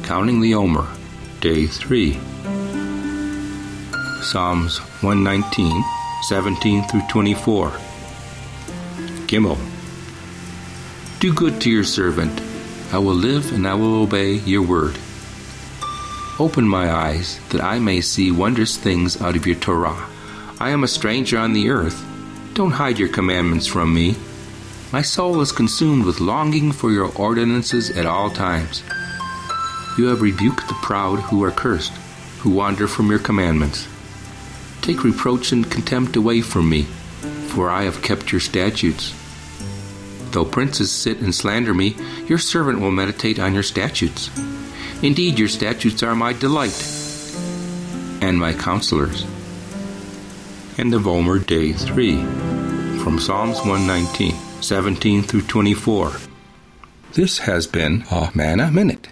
Counting the Omer, Day 3. Psalms 119, 17 through 24. Gimel. Do good to your servant. I will live and I will obey your word. Open my eyes that I may see wondrous things out of your Torah. I am a stranger on the earth. Don't hide your commandments from me. My soul is consumed with longing for your ordinances at all times. You have rebuked the proud who are cursed, who wander from your commandments. Take reproach and contempt away from me, for I have kept your statutes. Though princes sit and slander me, your servant will meditate on your statutes. Indeed, your statutes are my delight, and my counselors. End of Omer, Day 3, from Psalms 119, 17 through 24. This has been a Manna Minute.